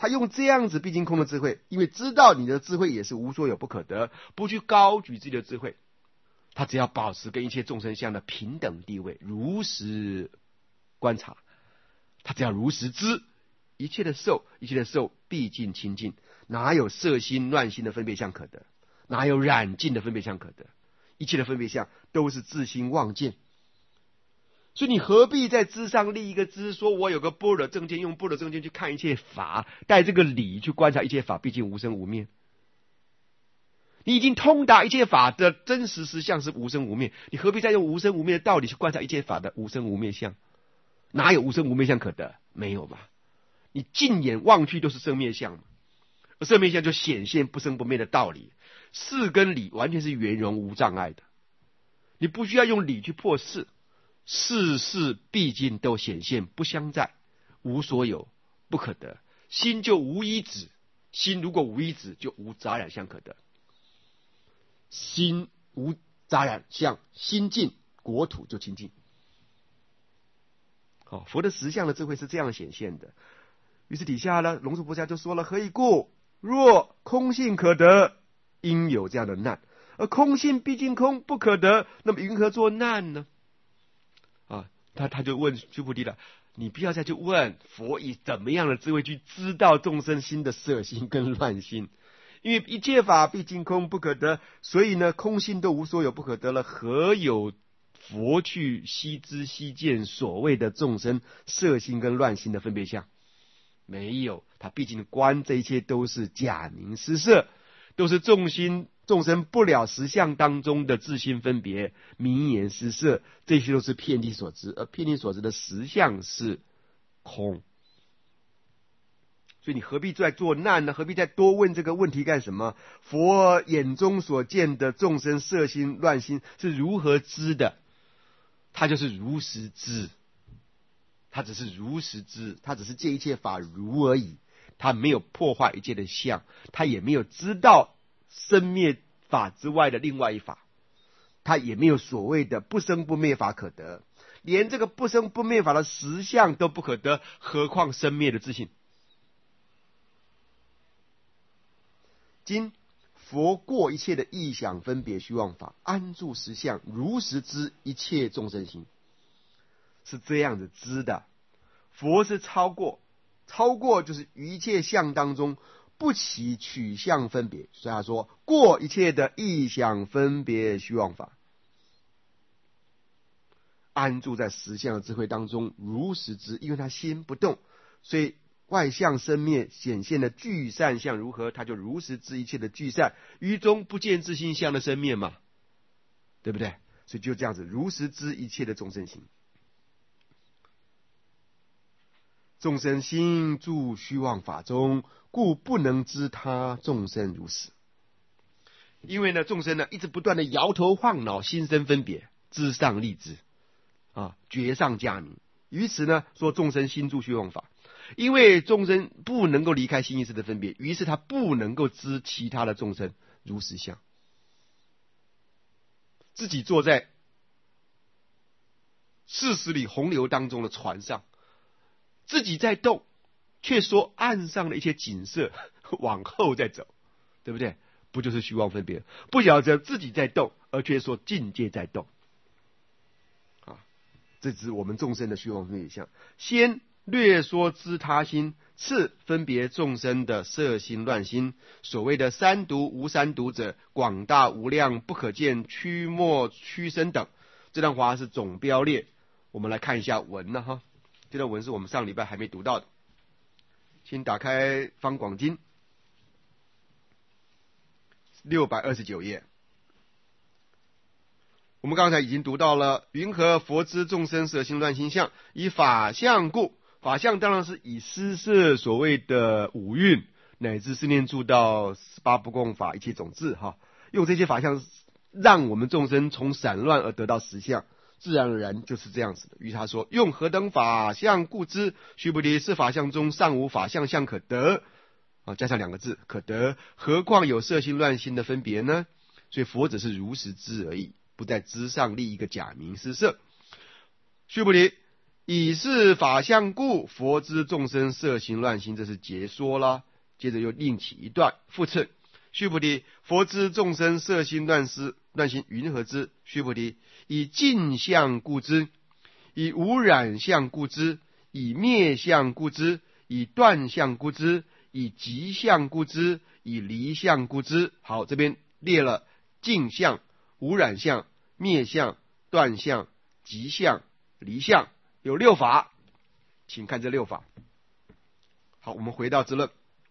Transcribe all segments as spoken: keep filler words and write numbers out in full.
他用这样子毕竟空的智慧，因为知道你的智慧也是无所有不可得，不去高举自己的智慧，他只要保持跟一切众生相的平等地位，如实观察，他只要如实知一切的受，一切的受毕竟清净，哪有色心乱心的分别相可得，哪有染净的分别相可得，一切的分别相都是自心妄见。所以你何必在知上立一个知，说我有个般若正见，用般若正见去看一切法，带这个理去观察一切法，毕竟无生无灭。你已经通达一切法的真实实相是无生无灭，你何必再用无生无灭的道理去观察一切法的无生无灭相？哪有无生无灭相可得？没有吧？你尽眼望去都是生灭相嘛，而生灭相就显现不生不灭的道理，事跟理完全是圆融无障碍的，你不需要用理去破事。事事毕竟都显现不相在，无所有不可得，心就无依止，心如果无依止，就无杂染相可得。心无杂染相，心净，国土就清净。好，佛的实相的智慧是这样显现的。于是底下呢，龙树菩萨就说了：何以故？若空性可得，应有这样的难；而空性毕竟空不可得，那么云何作难呢？啊，他他就问须菩提了，你不要再去问佛以怎么样的智慧去知道众生心的色心跟乱心，因为一切法毕竟空不可得，所以呢，空性都无所有不可得了，何有佛去悉知悉见所谓的众生色心跟乱心的分别相？没有，他毕竟观这一切都是假名施设，都是众心众生不了实相当中的自心分别、名言施设，这些都是遍体所知，而遍体所知的实相是空。所以你何必再做难呢？何必再多问这个问题干什么？佛眼中所见的众生色心乱心是如何知的？他就是如实知，他只是如实知，他只是借一切法如而已，他没有破坏一切的相，他也没有知道生灭法之外的另外一法，他也没有所谓的不生不灭法可得，连这个不生不灭法的实相都不可得，何况生灭的自性？今佛过一切的意想分别虚妄法，安住实相，如实知一切众生心，是这样子知的。佛是超过，超过就是于一切相当中不起取相分别，所以他说过一切的意想分别虚妄法，安住在实相的智慧当中，如实知，因为他心不动，所以外相生灭显现的聚散相如何，他就如实知一切的聚散，于中不见自性相的生灭嘛，对不对？所以就这样子如实知一切的众生心。众生心住虚妄法中，故不能知他众生如是。因为呢，众生呢一直不断的摇头晃脑，心生分别，知上立知啊，觉上加名。于此呢，说众生心住虚妄法，因为众生不能够离开心意识的分别，于是他不能够知其他的众生如实相。自己坐在四十里洪流当中的船上，自己在动，却说岸上的一些景色往后在走，对不对？不就是虚妄分别？不晓得自己在动，而却说境界在动啊！这是我们众生的虚妄分别相。先略说知他心，次分别众生的色心乱心。所谓的三毒无三毒者，广大无量不可见，曲末屈伸等。这段话是总标列，我们来看一下文呢哈。这段文是我们上礼拜还没读到的，请打开方广经六百二十九页。我们刚才已经读到了云何佛知众生色心乱心相，以法相故。法相当然是以施设所谓的五蕴乃至四念住到十八不共法一切种智哈，用这些法相让我们众生从散乱而得到实相，自然而然就是这样子的。于是他说，用何等法相故知？须菩提，是法相中尚无法相相可得啊，加上两个字可得，何况有色心乱心的分别呢？所以佛只是如实知而已，不在知上立一个假名施设。须菩提， 以是法相故，佛知众生色心乱心，这是解说啦。接着又另起一段复称：须菩提，佛知众生色心乱思乱心，云何知？须菩提，以净相故知，以无染相故知，以灭相故知，以断相故知，以极相故知，以离相故知。好，这边列了净相、无染相、灭相、断相、极相、离相，有六法，请看这六法。好，我们回到之论。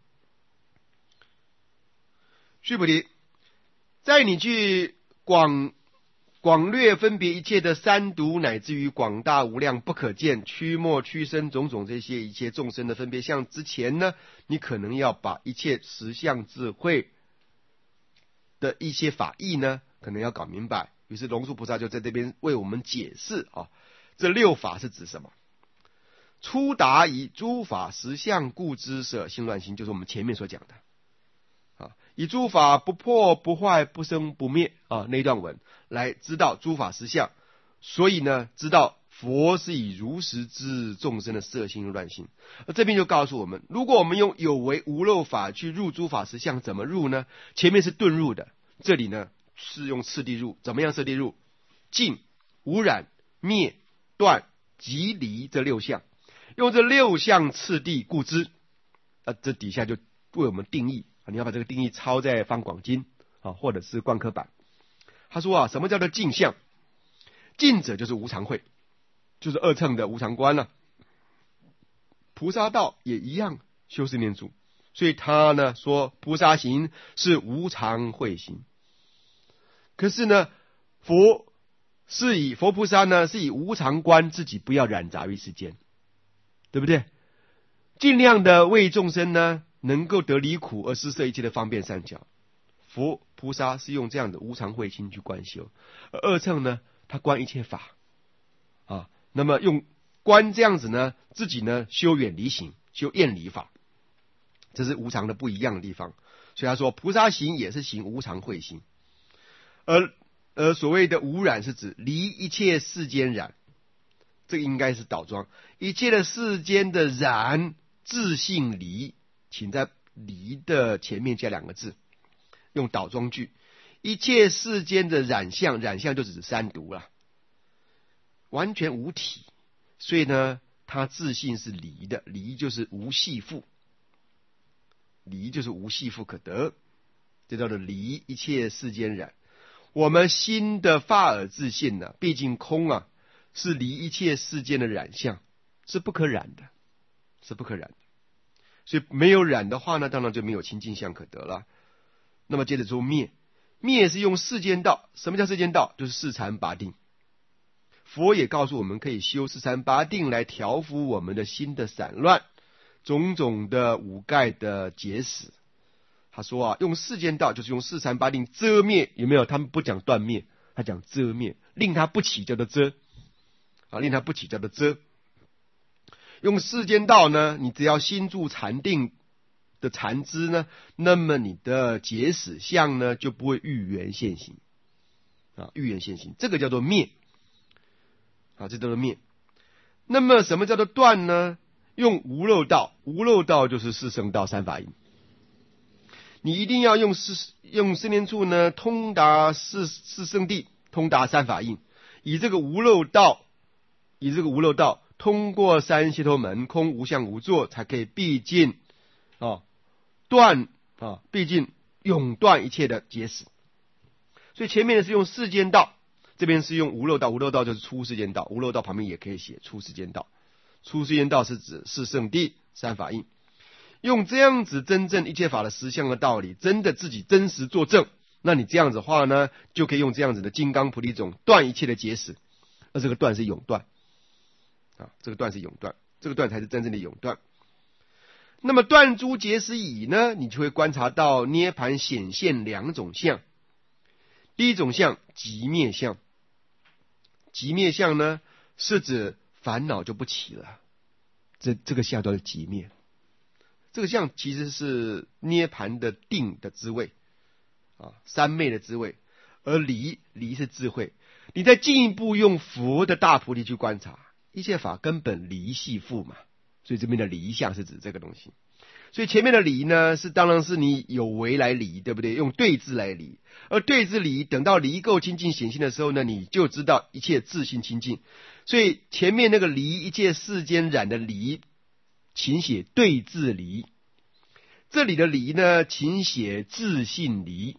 须菩提，在你去广广略分别一切的三毒，乃至于广大无量不可见驱末驱生种种这些一切众生的分别相之前呢，你可能要把一切实相智慧的一些法义呢，可能要搞明白。于是龙树菩萨就在这边为我们解释啊，这六法是指什么？初达以诸法实相故知舍心乱心，就是我们前面所讲的。以诸法不破不坏不生不灭啊，那一段文来知道诸法实相，所以呢，知道佛是以如实知众生的色心乱心。而这边就告诉我们，如果我们用有为无漏法去入诸法实相，怎么入呢？前面是顿入的，这里呢是用次第入。怎么样次第入？净、无染、灭、断、极离这六项，用这六项次第故知。啊，这底下就为我们定义。你要把这个定义抄在方广经啊，或者是观科版。他说啊，什么叫做净相？净者就是无常慧，就是二乘的无常观了、啊。菩萨道也一样修四念处，所以他呢说菩萨行是无常慧行。可是呢，佛是以佛菩萨呢是以无常观自己不要染杂于世间，对不对？尽量的为众生呢能够得离苦而施设一切的方便善巧。佛菩萨是用这样的无常慧心去观修，而二乘呢，他观一切法啊，那么用观这样子呢，自己呢修远离行，修厌离法，这是无常的不一样的地方。所以他说，菩萨行也是行无常慧心，而而所谓的无染是指离一切世间染，这个应该是倒装，一切的世间的染自性离。请在离的前面加两个字，用倒装句。一切世间的染相，染相就指三毒了，完全无体，所以呢，它自性是离的，离就是无系缚，离就是无系缚可得，这叫做离一切世间染。我们心的发耳自性呢、啊，毕竟空啊，是离一切世间的染相，是不可染的，是不可染的。所以没有染的话呢，当然就没有清净相可得了。那么接着说灭，灭是用世间道。什么叫世间道？就是四禅八定。佛也告诉我们，可以修四禅八定来调伏我们的心的散乱，种种的五盖的结使。他说啊，用世间道就是用四禅八定遮灭，有没有？他们不讲断灭，他讲遮灭，令他不起叫做遮啊，令他不起叫做遮。用世间道呢，你只要心住禅定的禅知呢，那么你的结使相呢就不会欲缘现行啊，欲缘现行，这个叫做灭啊，这叫做灭。那么什么叫做断呢？用无漏道，无漏道就是四圣道三法印。你一定要用四用四念处呢，通达四四圣谛，通达三法印，以这个无漏道，以这个无漏道。通过三解脱门，空无相无作，才可以毕竟啊断啊，毕竟永断一切的结使。所以前面的是用世间道，这边是用无漏道，无漏道就是出世间道，无漏道旁边也可以写出世间道。出世间道是指四圣谛、三法印，用这样子真正一切法的实相的道理，真的自己真实作证，那你这样子的话呢，就可以用这样子的金刚菩提种断一切的结使，而这个断是永断。啊，这个断是永断，这个断才是真正的永断。那么断诸结使以呢，你就会观察到涅盘显现两种相。第一种相寂灭相，寂灭相呢是指烦恼就不起了，这这个相叫做寂灭。这个相其实是涅盘的定的滋味啊，三昧的滋味，而离离是智慧。你再进一步用佛的大菩提去观察， 一切法根本离系缚嘛，所以这边的离相是指这个东西。所以前面的离呢，是当然是你有为来离，对不对？用对治来离，而对治离，等到离垢清净显现的时候呢，你就知道一切自性清净。所以前面那个离一切世间染的离，请写对治离。这里的离呢，请写自性离。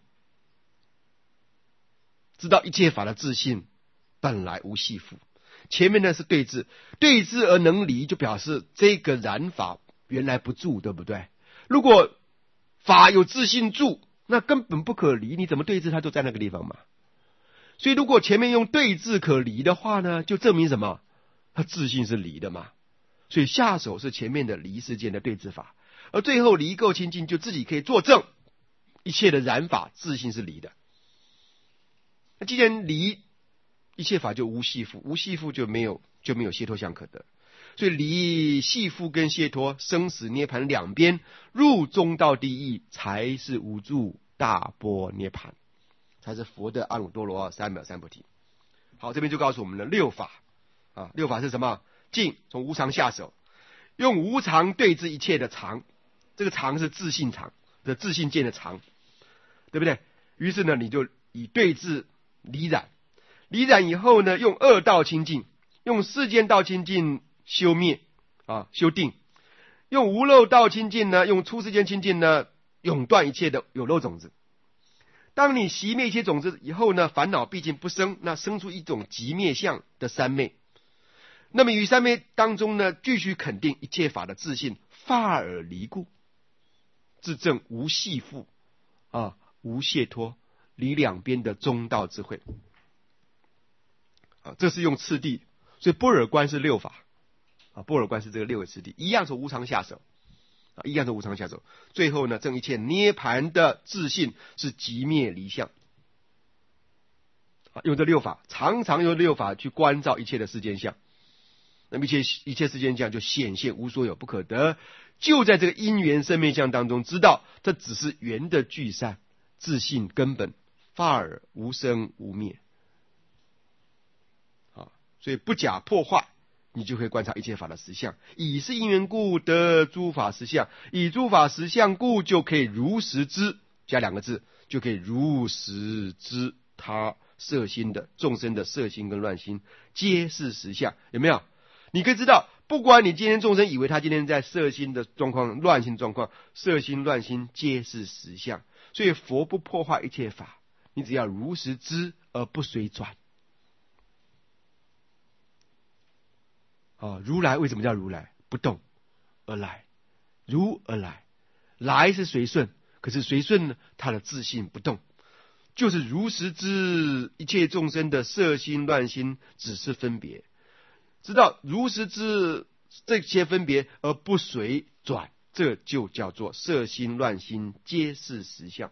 知道一切法的自性本来无系缚。前面呢是对治，对治而能离，就表示这个染法原来不住，对不对？如果法有自性住，那根本不可离，你怎么对治它就在那个地方嘛。所以如果前面用对治可离的话呢，就证明什么？它自性是离的嘛。所以下手是前面的离世间的对治法，而最后离垢清净就自己可以作证，一切的染法自性是离的。那既然离，一切法就无系缚，无系缚就没有就没有解脱相可得。所以离系缚跟解脱生死涅盘两边入中道第一，才是无住大般涅盘，才是佛的阿耨多罗三藐三菩提。好，这边就告诉我们了六法啊，六法是什么？净，从无常下手，用无常对治一切的常，这个常是自性常的自性见的常，对不对？于是呢，你就以对治离染，离染以后呢，用恶道清净，用世间道清净修灭啊，修定；用无漏道清净呢，用出世间清净呢，永断一切的有漏种子。当你熄灭一切种子以后呢，烦恼毕竟不生，那生出一种极灭相的三昧。那么于三昧当中呢，继续肯定一切法的自性发而离故，自证无系缚啊，无解脱，离两边的中道智慧啊，这是用次第。所以般若观是六法啊，般若观是这个六个次第，一样从无常下手啊，一样从无常下手。最后呢，证一切涅盘的自性是极灭离相啊，用这六法，常常用六法去关照一切的世间相。那么一切一切世间相就显现无所有不可得，就在这个因缘生灭相当中，知道这只是缘的聚散，自性根本发而无生无灭啊，所以不假破坏，你就可以观察一切法的实相。以是因缘故得诸法实相，以诸法实相故就可以如实知，加两个字，就可以如实知他色心的众生的色心跟乱心皆是实相，有没有？你可以知道，不管你今天众生以为他今天在色心的状况、乱心状况，色心乱心皆是实相。所以佛不破坏一切法，你只要如实知而不随转啊。如来为什么叫如来？不动而来，如而来，来是随顺，可是随顺呢，他的自性不动，就是如实知一切众生的色心乱心只是分别。知道如实知这些分别而不随转，这就叫做色心乱心皆是实相，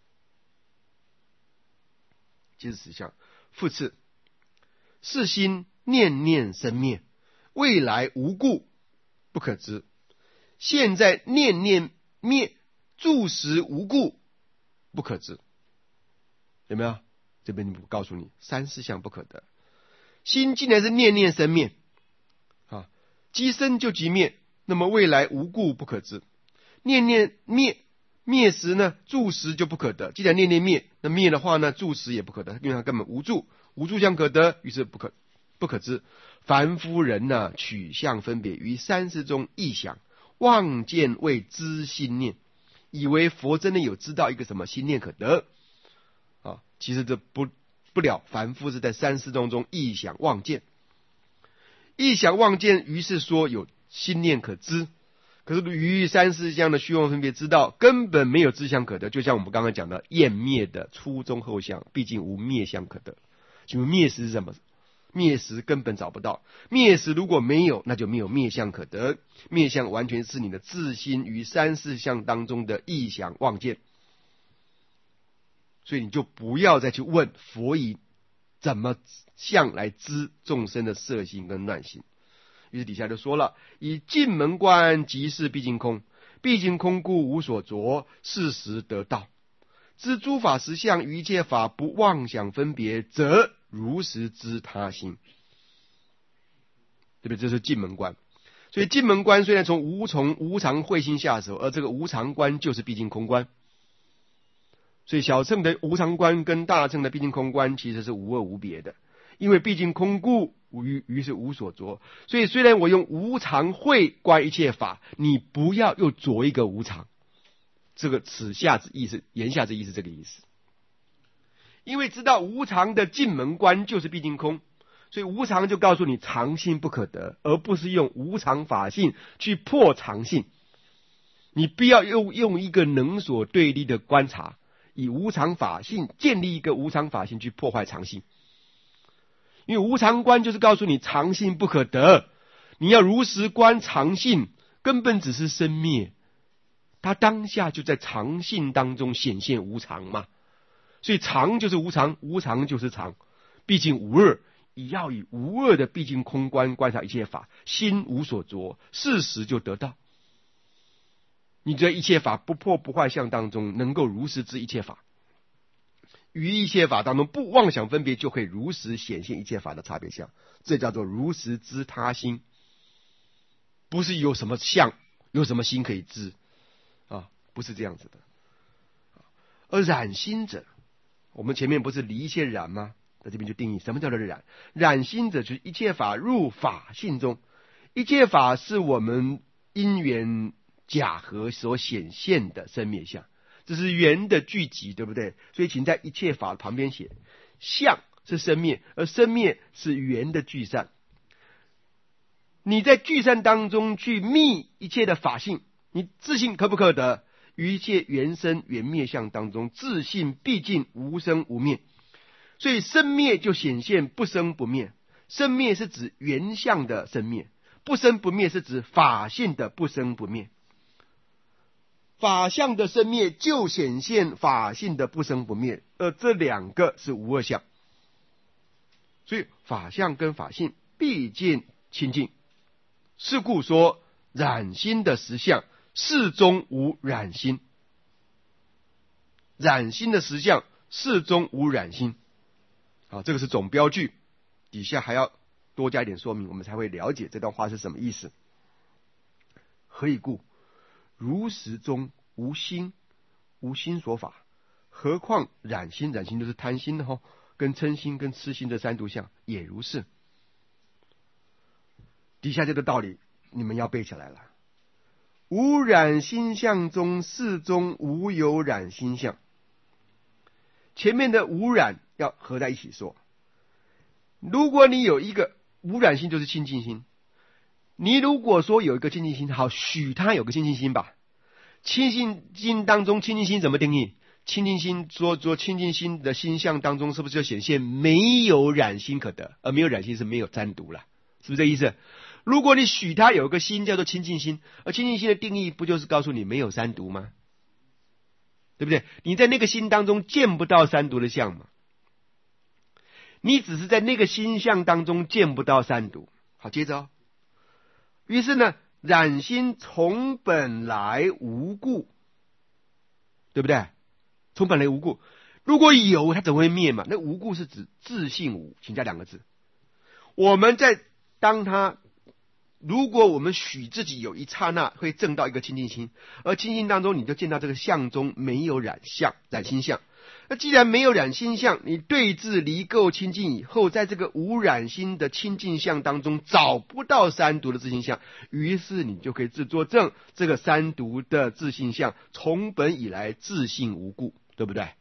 皆是实相。复次，是心念念生灭，未来无故不可知，现在念念灭，住时无故不可知。有没有？这边告诉你，三四相不可得。心既然是念念生灭啊，即生就即灭，那么未来无故不可知。念念灭，灭时呢，住时就不可得。既然念念灭，那灭的话呢，住时也不可得，因为它根本无住，无住相可得，于是不可不可知。凡夫人呢，取相分别于三世中臆想，妄见为知心念，以为佛真的有知道一个什么心念可得啊，其实这不不了，凡夫是在三世当中臆想妄见，臆想妄见，于是说有心念可知。可是于三世相的虚妄分别知道，根本没有知相可得。就像我们刚刚讲的厌灭的初中后相，毕竟无灭相可得。请问灭时是什么？灭时根本找不到，灭时如果没有，那就没有灭相可得。灭相完全是你的自心于三世相当中的臆想妄见，所以你就不要再去问佛以怎么相来知众生的色心跟乱心。于是底下就说了，以尽门观即是毕竟空，毕竟空故无所着，事实得道。知诸法实相，于一切法不妄想分别，则如实知他心。对对不对？这是进门观。所以进门观虽然从无从无常慧心下手，而这个无常观就是毕竟空观。所以小乘的无常观跟大乘的毕竟空观其实是无二无别的，因为毕竟空故，于于是无所着。所以虽然我用无常慧观一切法，你不要又着一个无常。这个此下之意思，言下之意是这个意思。因为知道无常的进门观就是毕竟空，所以无常就告诉你常性不可得，而不是用无常法性去破常性。你不要用用一个能所对立的观察，以无常法性建立一个无常法性去破坏常性。因为无常观就是告诉你常性不可得，你要如实观常性，根本只是生灭，它当下就在常性当中显现无常嘛。所以常就是无常，无常就是常，毕竟无二，也要以无二的毕竟空观观察一切法，心无所着，事实就得到。你在一切法不破不坏相当中，能够如实知一切法，于一切法当中不妄想分别，就可以如实显现一切法的差别相，这叫做如实知他心。不是有什么相，有什么心可以知啊，不是这样子的。而染心者，我们前面不是离一切染吗？在这边就定义什么叫做染。染心者就是一切法入法性中，一切法是我们因缘假合所显现的生灭相，这是缘的聚集，对不对？所以请在一切法旁边写，相是生灭，而生灭是缘的聚散。你在聚散当中去密一切的法性，你自性可不可得？于一切缘生缘灭相当中，自性毕竟无生无灭，所以生灭就显现不生不灭。生灭是指缘相的生灭，不生不灭是指法性的不生不灭。法相的生灭就显现法性的不生不灭，而这两个是无二相，所以法相跟法性毕竟亲近。是故说染心的实相世中无染心，染心的实相世中无染心。好，这个是总标句，底下还要多加一点说明，我们才会了解这段话是什么意思。何以故？如实中无心，无心所法，何况染心？染心就是贪心的吼，跟嗔心跟痴心的三毒相也如是。底下这个道理你们要背起来了。无染心相中，世中无有染心相。前面的无染要合在一起说。如果你有一个无染心，就是清净心。你如果说有一个清净心，好，许他有个清净心吧。清净心当中，清净心怎么定义？清净心说说清净心的心相当中，是不是就显现没有染心可得？而没有染心是没有沾毒了，是不是这意思？如果你许他有个心叫做清净心，而清净心的定义不就是告诉你没有三毒吗？对不对？你在那个心当中见不到三毒的相嘛，你只是在那个心相当中见不到三毒。好，接着哦，于是呢，染心从本来无故，对不对？从本来无故，如果有它怎么会灭嘛？那无故是指自性无，请加两个字。我们在当它如果我们许自己有一刹那会证到一个清净心，而清净当中你就见到这个相中没有染相、染心相。那既然没有染心相，你对治离垢清净以后，在这个无染心的清净相当中找不到三毒的自性相，于是你就可以自作证，这个三毒的自性相从本以来自性无故，对不对？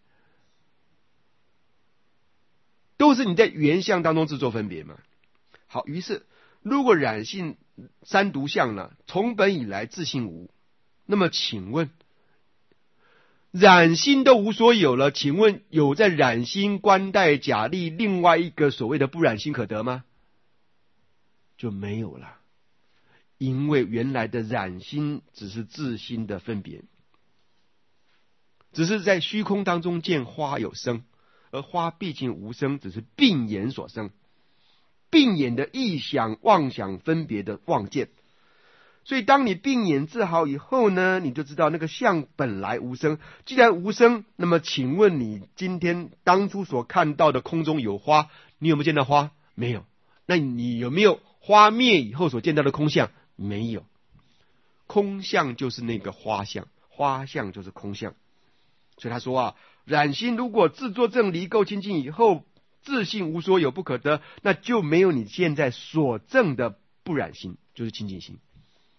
都是你在原相当中自作分别嘛。好，于是如果染性三毒相呢，从本以来自性无，那么请问染心都无所有了，请问有在染心观待假立另外一个所谓的不染心可得吗？就没有了，因为原来的染心只是自心的分别，只是在虚空当中见花有生，而花毕竟无生，只是病眼所生，病眼的臆想妄想分别的妄见。所以当你病眼治好以后呢，你就知道那个相本来无生。既然无生，那么请问你今天当初所看到的空中有花，你有没有见到花？没有。那你有没有花灭以后所见到的空相没有，空相就是那个花相，花相就是空相。所以他说啊，染心如果自作证离垢清净以后，自性无所有不可得，那就没有你现在所证的不染心，就是清净心。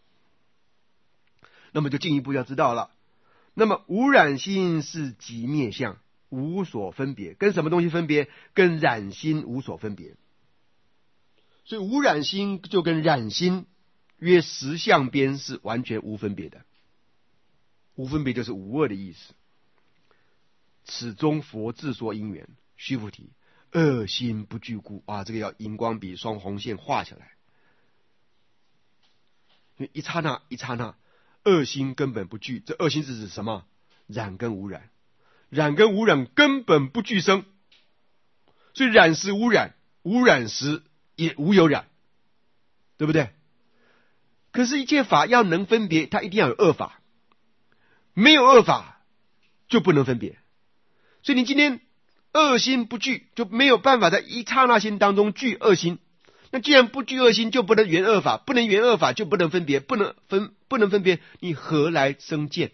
那么就进一步要知道了，那么无染心是即灭相，无所分别，跟什么东西分别？跟染心无所分别。所以无染心就跟染心约实相边是完全无分别的，无分别就是无二的意思。此中佛自说因缘，须菩提，二心不具故。啊，这个要荧光笔双红线画下来，因为一刹那一刹那，二心根本不具。这二心是指什么？染跟无染，染跟无染根本不具生，所以染时无染，无染时也无有染，对不对？可是一切法要能分别，它一定要有二法，没有二法就不能分别。所以你今天二心不具，就没有办法在一刹那心当中具二心。那既然不具二心，就不能圆二法，不能圆二法就不能分别，不能分不能分别，你何来生见？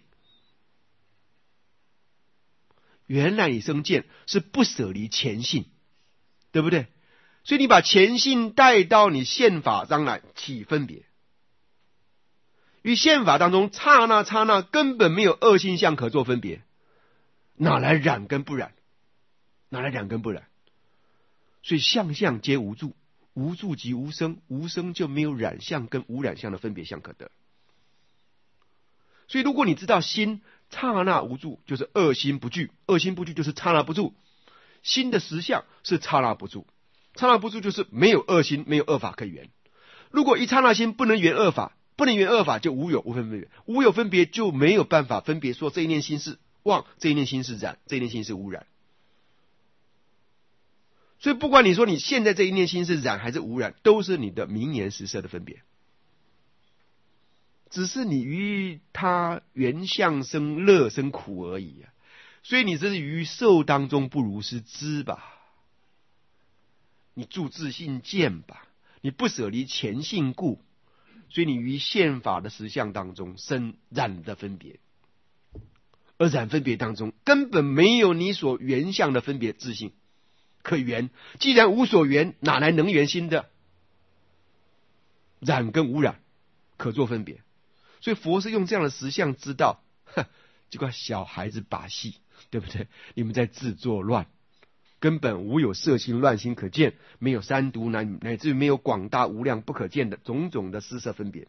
原来你生见是不舍离前性，对不对？所以你把前性带到你现法当然起分别。于现法当中，刹那刹那根本没有二心相可做分别，哪来染跟不染？哪来染跟不染？所以相相皆无住，无住即无生，无生就没有染相跟无染相的分别相可得。所以如果你知道心刹那无住，就是二心不具，二心不具就是刹那不住，心的实相是刹那不住，刹那不住就是没有二心，没有二法可以圆。如果一刹那心不能圆二法，不能圆二法就无有无分别，无有分别就没有办法分别说这一念心是妄，这一念心是染，这一念心是无染。所以不管你说你现在这一念心是染还是无染，都是你的名言实色的分别，只是你于他缘相生乐生苦而已啊。所以你这是于受当中不如是知吧，你住自性见吧，你不舍离前性故，所以你于现法的实相当中生染的分别，而染分别当中根本没有你所原相的分别自性可圆。既然无所圆，哪来能圆心的？染跟无染可做分别。所以佛是用这样的实相知道，哼，这个小孩子把戏，对不对？你们在自作乱，根本无有色心乱心可见，没有三毒乃乃至于没有广大无量不可见的种种的施色分别。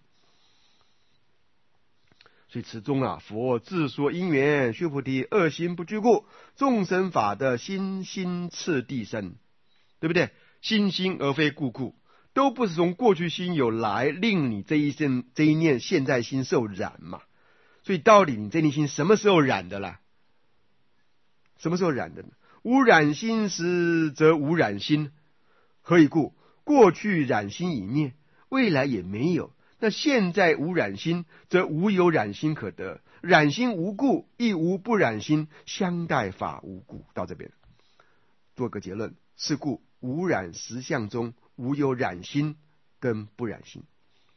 所以此中啊，佛自说因缘，须菩提，二心不具故，众生法的心心次第生，对不对？心心而非故故，都不是从过去心有来令你这一生这一念现在心受染嘛。所以到底你这念心什么时候染的啦？什么时候染的呢？无染心时则无染心，何以故？过去染心已灭，未来也没有。那现在无染心，则无有染心可得。染心无故，亦无不染心，相待法无故。到这边做个结论：是故无染实相中，无有染心跟不染心。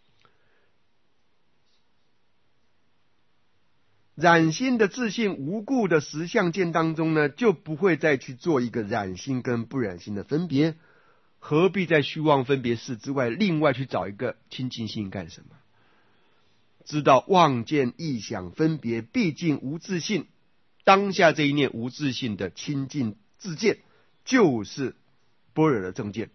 染心的自性无故的实相见当中呢，就不会再去做一个染心跟不染心的分别。何必在虚妄分别事之外，另外去找一个清净心干什么？知道妄见臆想分别毕竟无自性，当下这一念无自性的清净自见，就是般若的正见。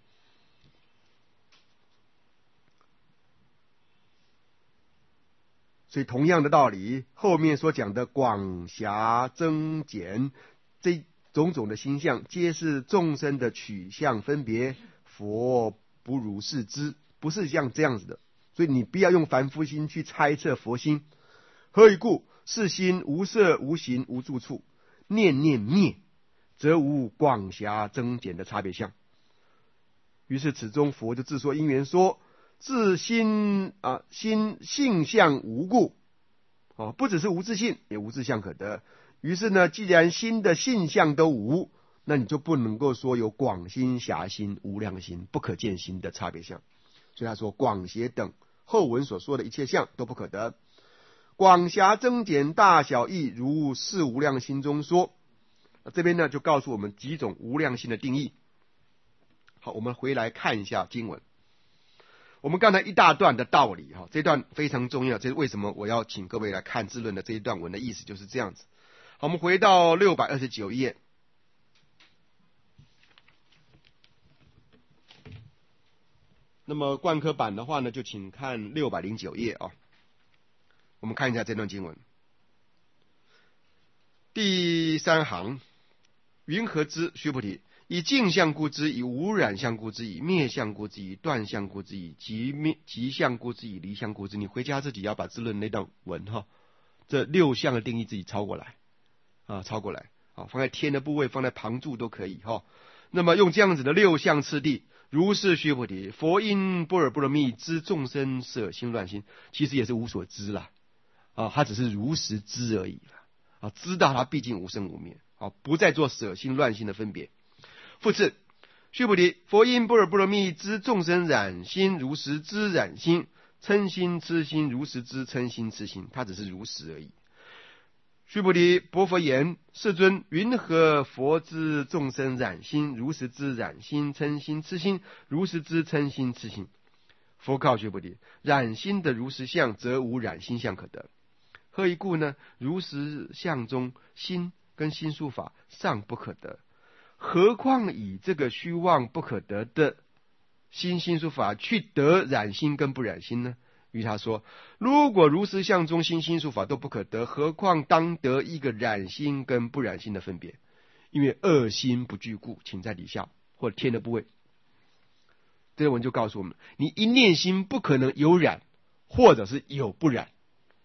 所以同样的道理，后面所讲的广狭增减，这种种的心相，皆是众生的取向分别，佛不如是知，不是像这样子的。所以你不要用凡夫心去猜测佛心。何以故？是心无色无形无住处，念念灭，则无广狭增减的差别相。于是此中佛就自说因缘说，自心啊心性相无故，啊不只是无自性，也无自相可得。于是呢，既然心的性相都无，那你就不能够说有广心、狭心、无量心、不可见心的差别相。 所以他说广协等后文所说的一切相都不可得。广狭增减大小异，如是无量心中说。这边呢就告诉我们几种无量心的定义。好，我们回来看一下经文。我们刚才一大段的道理哈，这段非常重要，这是为什么我要请各位来看智论的这一段文的意思就是这样子。好，我们回到六百二十九页。那么冠科版的话呢，就请看六百零九页啊。我们看一下这段经文，第三行，云何知？须菩提，以净相故知，以无染相故知，以灭相故知，以断相故知，以极灭极相故知，以离相故知。你回家自己要把智论那段文哈，这六项的定义自己抄过来啊，抄过来啊，放在天的部位，放在旁注都可以哈。那么用这样子的六项次第，如是须菩提，佛因般若波罗蜜知众生舍心乱心，其实也是无所知啦啊，他只是如实知而已啦啊，知道他毕竟无生无灭啊，不再做舍心乱心的分别。复次，须菩提，佛因般若波罗蜜知众生染心，如实知染心，嗔心痴心，如实知嗔心痴心，他只是如实而已。须菩提，薄佛言：世尊，云何佛知众生染心，如实知染心、嗔心、痴心，如实知嗔心、痴心？佛告须菩提：染心的如实相，则无染心相可得。何以故呢？如实相中心跟心术法尚不可得，何况以这个虚妄不可得的心心术法去得染心跟不染心呢？于他说，如果如实相中心心术法都不可得，何况当得一个染心跟不染心的分别？因为恶心不具故，请在底下或者天的部位。这个文就告诉我们，你一念心不可能有染或者是有不染。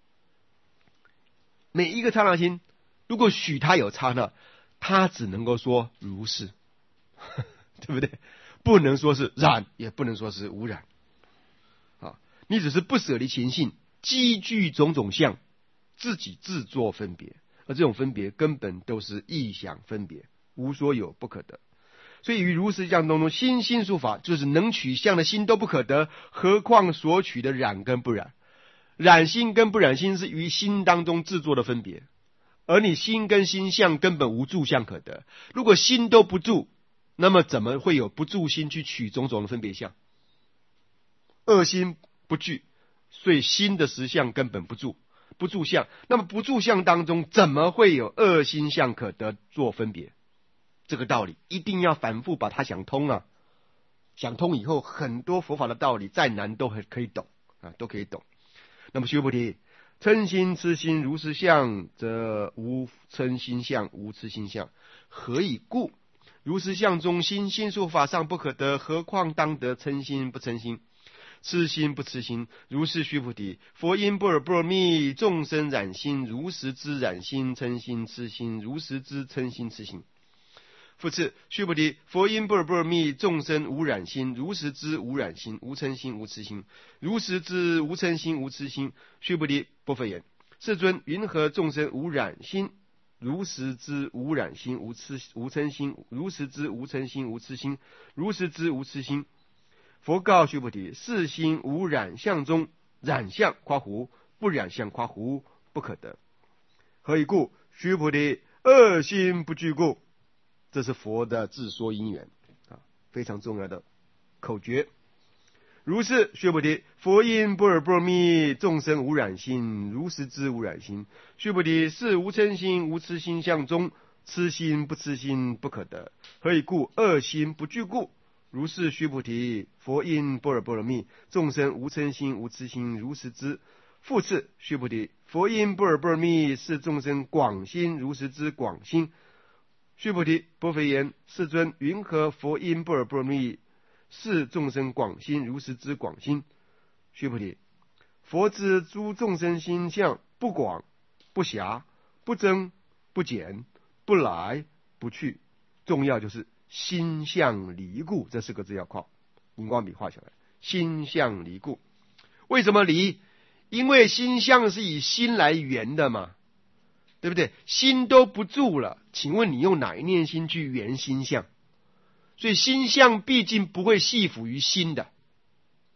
每一个刹那心，如果许他有刹那，他只能够说如是，对不对？不能说是染，也不能说是无染。啊，你只是不舍离情性，积聚种种相，自己自作分别，而这种分别根本都是臆想分别，无所有不可得。所以于如实相当中，心心术法就是能取相的心都不可得，何况所取的染跟不染？染心跟不染心是于心当中制作的分别，而你心跟心相根本无住相可得。如果心都不住，那么怎么会有不住心去取种种的分别相？恶心不具，所以心的实相根本不住，不住相。那么不住相当中，怎么会有恶心相可得做分别？这个道理一定要反复把它想通啊！想通以后，很多佛法的道理再难都可以懂啊，都可以懂。那么须菩提，嗔心痴心如实相，则无嗔心相，无痴心相。何以故？如实相中心心术法上不可得，何况当得嗔心不嗔心，痴心不痴心？如是须菩提，佛因般若波罗蜜众生染心，如实知染心、嗔心、痴心，如实知嗔心、痴心。复次，须菩提，佛因般若波罗蜜众生无染心，如实知无染心、无嗔心、无痴心，如实知无嗔心、无痴心。须菩提，薄佛言：世尊，云何众生无染心，如实知无染心、无痴无嗔心，如实知无嗔心、无痴心，如实知无痴心？佛告须菩提：是心无染相中，染相夸胡，不染相夸胡，不可得。何以故？须菩提，恶心不具故。这是佛的自说因缘啊，非常重要的口诀。如是，须菩提，佛因般若波罗蜜众生无染心，如实知无染心。须菩提，是无嗔心、无痴心相中，痴心不痴心不可得。何以故？恶心不具故。如是，须菩提，佛因般若波罗蜜众生无嗔心、无痴心，如实知。复次，须菩提，佛因般若波罗蜜是众生广心，如实知广心。须菩提，薄佛言：世尊，云何佛因般若波罗蜜是众生广心，如实知广心？须菩提，佛知诸众生心相不广不狭，不增不减，不来不去，重要就是心相离故。这四个字要靠荧光笔画下来。心相离故，为什么离？因为心相是以心来圆的嘛，对不对？心都不住了，请问你用哪一念心去圆心相？所以心相毕竟不会系缚于心的，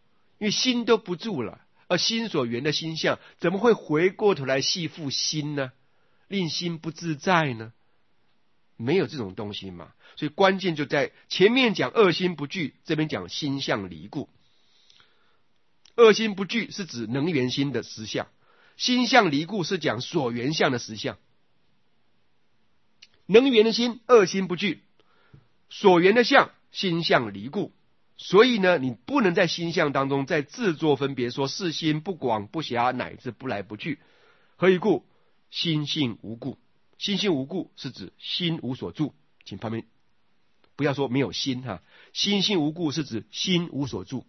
因为心都不住了，而心所缘的心相怎么会回过头来系缚心呢？令心不自在呢？没有这种东西嘛。所以关键就在前面讲二心不具，这边讲心相离故。二心不具是指能缘心的实相，心相离故是讲所缘相的实相。能缘的心二心不具，所缘的相心相离故。所以呢，你不能在心相当中再自作分别，说是心不广不狭，乃至不来不去。何以故？心性无故。心性无故是指心无所住，请旁边不要说没有心哈。心性无故是指心无所住，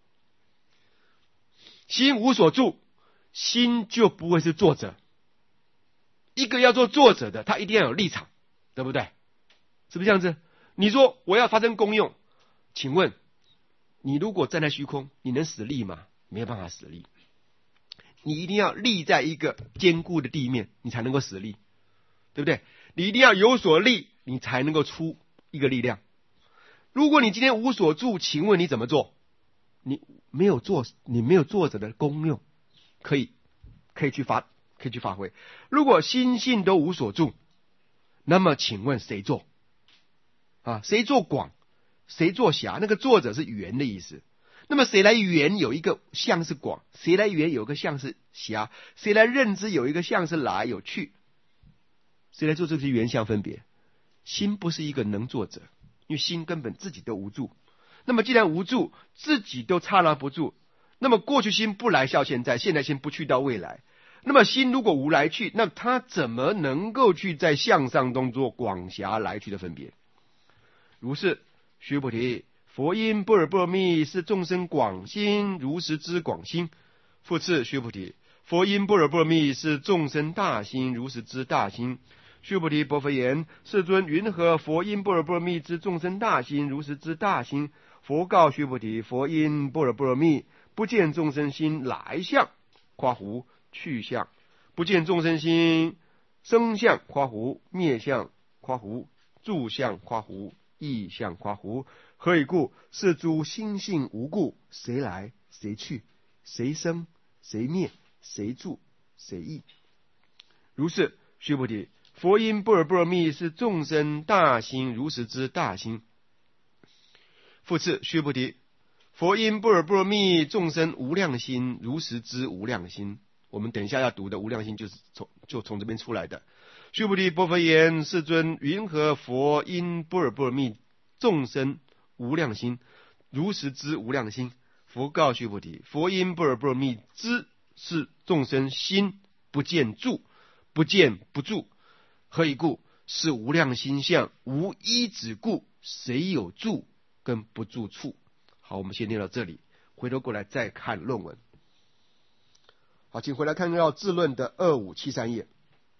心无所住，心就不会是作者。一个要做作者的，他一定要有立场，对不对？是不是这样子？你说我要发生功用，请问你如果站在虚空，你能使力吗？没有办法使力。你一定要立在一个坚固的地面，你才能够使力，对不对？你一定要有所立，你才能够出一个力量。如果你今天无所住，请问你怎么做？你没有做，你没有作者的功用，可以可以去发可以去发挥。如果心性都无所住，那么请问谁做啊？谁做广？谁做狭？那个作者是圆的意思。那么谁来圆有一个相是广，谁来圆有一个相是狭，谁来认知有一个相是来有去，谁来做这些圆相分别？心不是一个能作者，因为心根本自己都无助。那么既然无助，自己都刹那不住，那么过去心不来效现在，现在心不去到未来，那么心如果无来去，那他怎么能够去在相上中做广狭来去的分别？如是，须菩提，佛因般若波罗蜜是众生广心如实之广心。复次，须菩提，佛因般若波罗蜜是众生大心如实之大心。须菩提，薄佛言：世尊，云何佛因般若波罗蜜之众生大心如实之大心？佛告须菩提：佛因般若波罗蜜不见众生心来相，夸胡去相；不见众生心生相，夸胡灭相，夸胡住相，夸胡异相，夸胡。何以故？是诸心性无故，谁来谁去，谁生谁灭，谁住谁异。如是，须菩提，佛因般若波罗蜜是众生大心如实之大心。复次，须菩提，佛因般若波罗蜜众生无量心如实之无量心。我们等一下要读的无量心就是从就从这边出来的。须菩提，薄佛言：世尊，云何佛因般若波罗蜜众生无量心如实之无量心？佛告须菩提：佛因般若波罗蜜知是众生心不见住，不见不住。何以故？是无量心相无一止故，谁有住跟不住处？好，我们先念到这里，回头过来再看论文。好，请回来看到智论的二五七三页，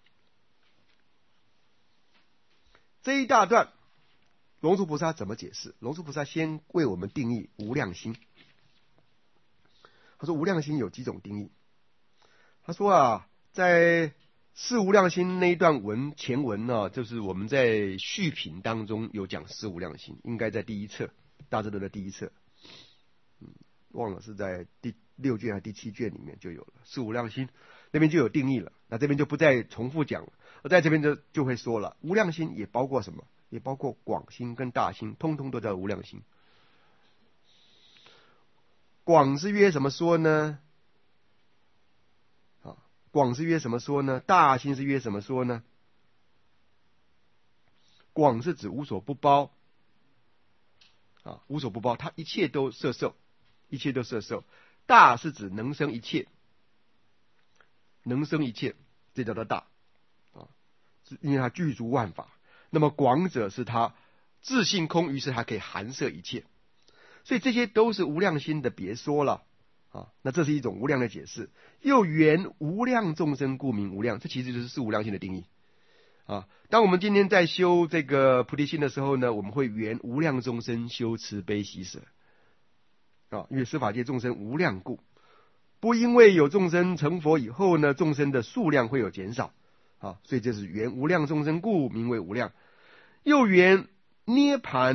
这一大段龙树菩萨怎么解释？龙树菩萨先为我们定义无量心。他说无量心有几种定义。他说啊，在四无量心那一段文前文呢、啊，就是我们在续品当中有讲四无量心，应该在第一册大智度的第一册，嗯，忘了是在第六卷还是第七卷里面就有了四无量心，那边就有定义了。那这边就不再重复讲了，而在这边就就会说了，无量心也包括什么？也包括广心跟大心，通通都叫无量心。广是约什么说呢？啊，广是约什么说呢？大心是约什么说呢？广是指无所不包，啊，无所不包，它一切都摄受，一切都摄受。大是指能生一切，能生一切，这叫做大，啊，因为它具足万法。那么广者是它自性空，于是它可以含摄一切，所以这些都是无量心的别说了啊。那这是一种无量的解释。又缘无量众生故名无量，这其实就是四无量心的定义啊。当我们今天在修这个菩提心的时候呢，我们会缘无量众生修慈悲喜舍啊，因为十法界众生无量故，不因为有众生成佛以后呢，众生的数量会有减少啊，所以这是缘无量众生故名为无量。又缘涅盘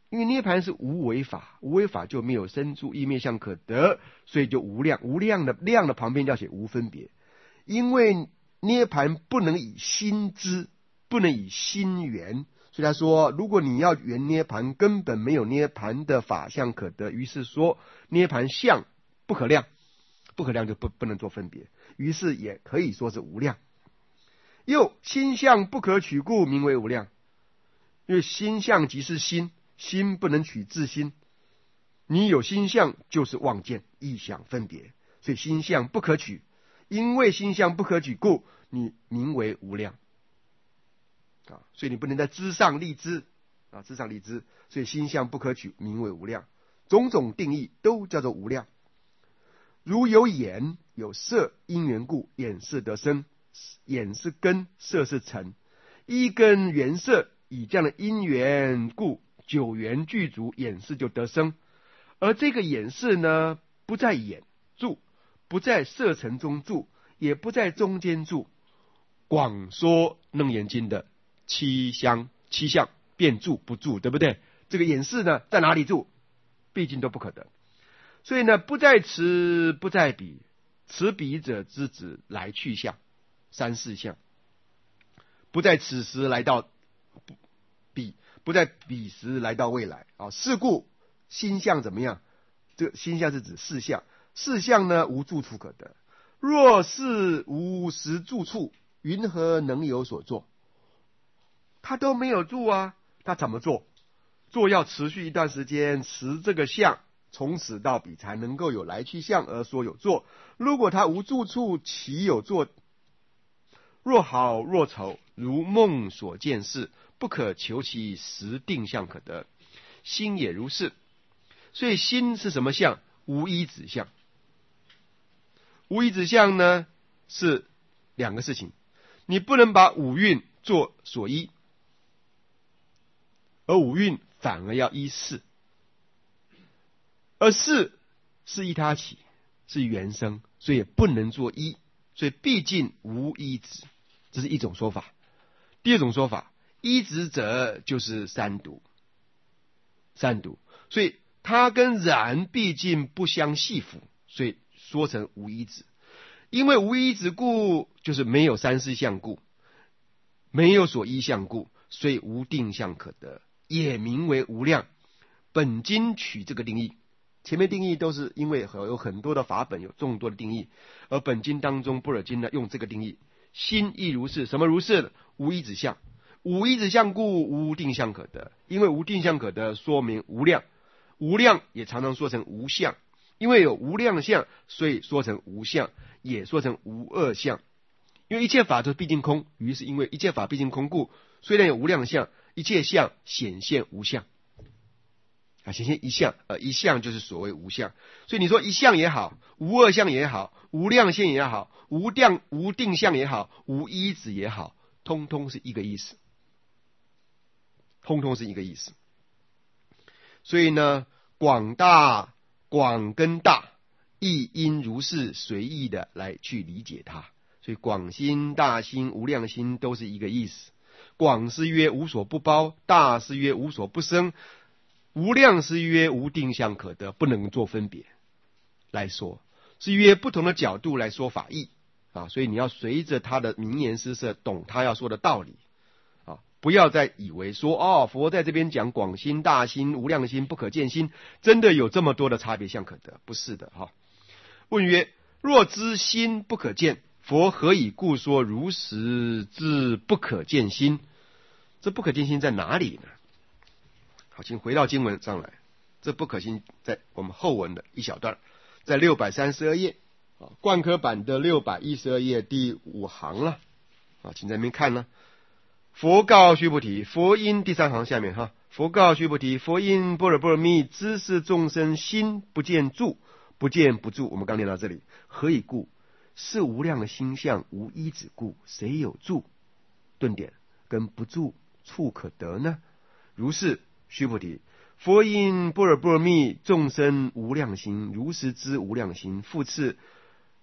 因为涅盘是无为法，无为法就没有生住意灭相可得，所以就无量。无量的量的旁边要写无分别，因为涅盘不能以心知，不能以心圆，所以他说，如果你要圆涅盘，根本没有涅盘的法相可得。于是说涅盘相不可量，不可量就不不能做分别，于是也可以说是无量。又心相不可取故，名为无量。因为心相即是心，心不能取自心，你有心相就是妄见、臆想、分别，所以心相不可取。因为心相不可取故，你名为无量啊！所以你不能在知上立知啊，知上立知，所以心相不可取，名为无量。种种定义都叫做无量。如有眼有色，因缘故，眼是得生。眼是根，色是尘，一根缘色，以这样的因缘故，九缘具足，眼识就得生。而这个眼识呢，不在眼住，不在色尘中住，也不在中间住。广说楞严经的七相七相便住不住，对不对？这个眼识呢，在哪里住？毕竟都不可得。所以呢，不在此，不在彼，此彼者之子来去相。三四相，不在此时来到彼，不在彼时来到未来啊。是故心相怎么样？这个心相是指四相，四相呢无住处可得。若是无实住处，云何能有所作？他都没有住啊，他怎么做？做要持续一段时间，持这个相，从此到彼才能够有来去相而说有做。如果他无住处，岂有做？若好若丑，如梦所见事，不可求其实定相可得。心也如是。所以心是什么相？无依止相。无依止相呢，是两个事情。你不能把五蕴做所依，而五蕴反而要依事，而事是依他起，是原生，所以也不能做依。所以毕竟无依止，这是一种说法。第二种说法，依止者就是三毒，三毒，所以它跟染毕竟不相系缚，所以说成无依止。因为无依止故，就是没有三四相故，没有所依相故，所以无定相可得，也名为无量。本经取这个定义。前面定义都是因为有很多的法本，有众多的定义，而本经当中般若经呢用这个定义。心亦如是，什么如是？无依止相，无依止相故，无定相可得。因为无定相可得，说明无量。无量也常常说成无相，因为有无量相，所以说成无相，也说成无二相。因为一切法都毕竟空，于是因为一切法毕竟空故，虽然有无量相，一切相显现无相。啊，显现一相，呃，一相就是所谓无相。所以你说一相也好，无二相也好，无量相也好，无定无定相也好，无依止也好，通通是一个意思，通通是一个意思。所以呢，广大广跟大，亦应如是随意的来去理解它。所以广心、大心、无量心都是一个意思。广是曰无所不包，大是曰无所不生。无量是曰无定相可得，不能做分别来说，是约不同的角度来说法义啊，所以你要随着他的名言施设，懂他要说的道理啊，不要再以为说哦，佛在这边讲广心、大心、无量心、不可见心，真的有这么多的差别相可得？不是的哈、啊。问曰：若知心不可见，佛何以故说如实知不可见心？这不可见心在哪里呢？好，请回到经文上来。这不可见在我们后文的一小段，在六百三十二页啊，贯科版的六百一十二页第五行了啊，请在那边看呢。佛告须菩提，佛因第三行下面哈，佛告须菩提，佛因般若波罗蜜知是众生心不见住，不见不住。我们刚念到这里，何以故？是无量的心相，无依止故。谁有住？顿点跟不住处可得呢？如是，须菩提，佛因般若波罗蜜众生无量心，如实知无量心。复次，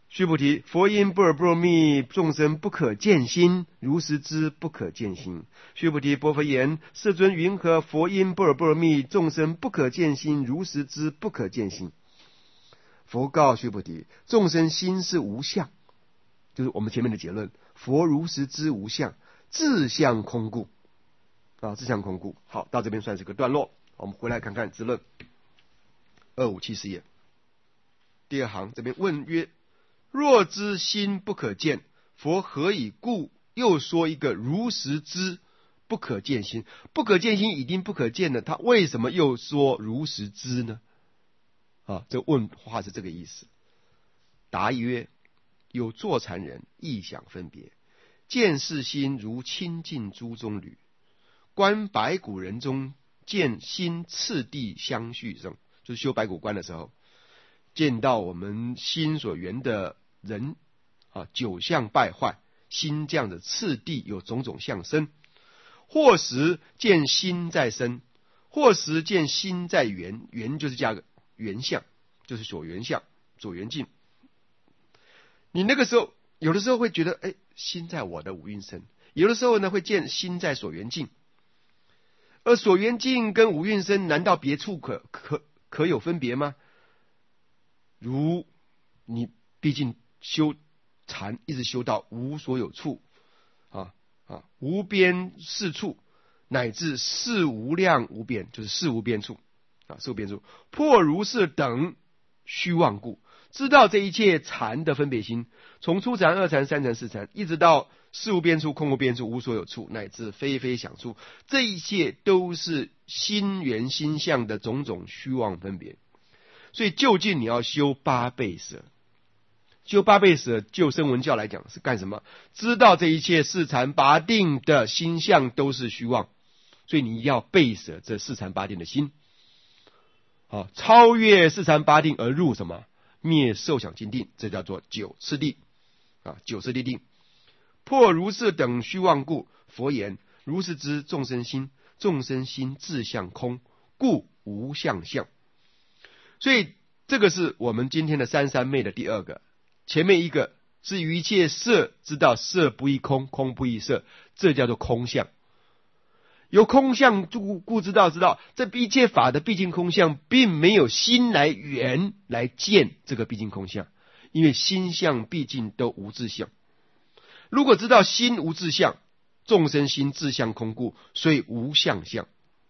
须菩提，佛因般若波罗蜜，众生不可见心，如实知不可见心。须菩提，薄佛言：世尊云何？佛因般若波罗蜜，众生不可见心，如实知不可见心。佛告须菩提：众生心是无相，就是我们前面的结论。佛如实知无相，自相空故。啊，自相空故。好，到这边算是个段落。我们回来看看自论二五七十页第二行，这边问曰：若知心不可见，佛何以故又说一个如实知不可见心？不可见心已经不可见了，他为什么又说如实知呢？啊，这问话是这个意思。答曰：有坐禅人异想分别，见是心如清净珠中铝，观白骨人中见心次第相续生，就是修白骨观的时候，见到我们心所缘的人啊，九相败坏，心这样的次第有种种相生，或时见心在生，或时见心在缘，缘就是加个缘相，就是所缘相、所缘境。你那个时候有的时候会觉得，哎，心在我的五蕴身；有的时候呢，会见心在所缘境。而所缘境跟五蕴身，难道别处可可可有分别吗？如你毕竟修禅，一直修到无所有处啊啊，无边是处，乃至事无量无边，就是事无边处啊，事无边处，破如是等虚妄故。知道这一切禅的分别心，从初禅、二禅、三禅、四禅，一直到事无边处、空无边处、无所有处，乃至非非想处，这一切都是心缘心相的种种虚妄分别。所以究竟你要修八倍舍，修八倍舍就声闻教来讲是干什么？知道这一切四禅八定的心相都是虚妄，所以你要倍舍这四禅八定的心，啊，超越四禅八定而入什么？灭受想行定，这叫做九次第啊，九次第定。破如是等虚妄故，佛言：如是知众生心，众生心自相空，故无相相。所以这个是我们今天的三三昧的第二个。前面一个是于一切色知道色不异空，空不异色，这叫做空相。由空相故故知道知道这一切法的毕竟空相，并没有心来缘来见这个毕竟空相，因为心相毕竟都无自相。如果知道心无自相，众生心自相空故，所以无相相。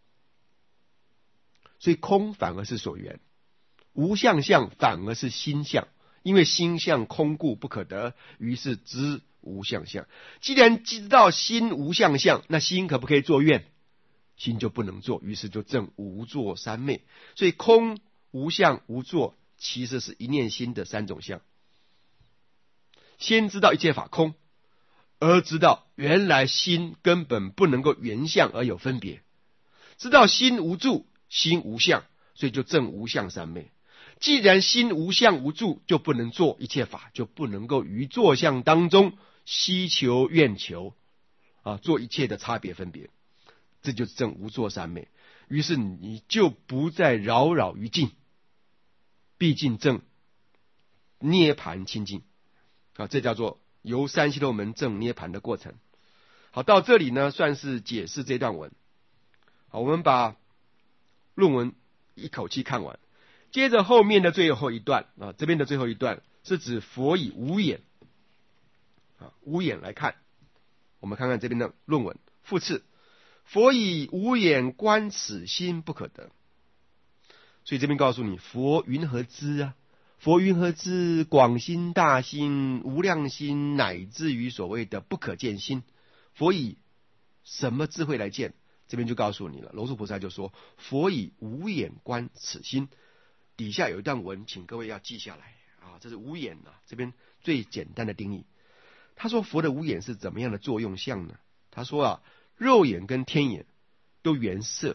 所以空反而是所缘，无相相反而是心相，因为心相空故不可得，于是知无相相。既然知道心无相相，那心可不可以作愿？心就不能作，于是就证无作三昧。所以空、无相、无作，其实是一念心的三种相。先知道一切法空，而知道原来心根本不能够缘相而有分别，知道心无住、心无相，所以就证无相三昧。既然心无相无住，就不能做一切法，就不能够于作相当中希求愿求啊，做一切的差别分别，这就是证无作三昧。于是你就不再扰扰于境，毕竟证涅盘清净啊，这叫做由三悉陀门证涅盘的过程。好，到这里呢，算是解释这段文。好，我们把论文一口气看完。接着后面的最后一段啊，这边的最后一段是指佛以无眼啊，无眼来看。我们看看这边的论文复次，佛以无眼观此心不可得。所以这边告诉你，佛云何知啊？佛云何知广心、大心、无量心，乃至于所谓的不可见心？佛以什么智慧来见？这边就告诉你了。龙树菩萨就说，佛以无眼观此心。底下有一段文，请各位要记下来啊，这是无眼啊，这边最简单的定义。他说佛的无眼是怎么样的作用相呢？他说啊，肉眼跟天眼都缘色，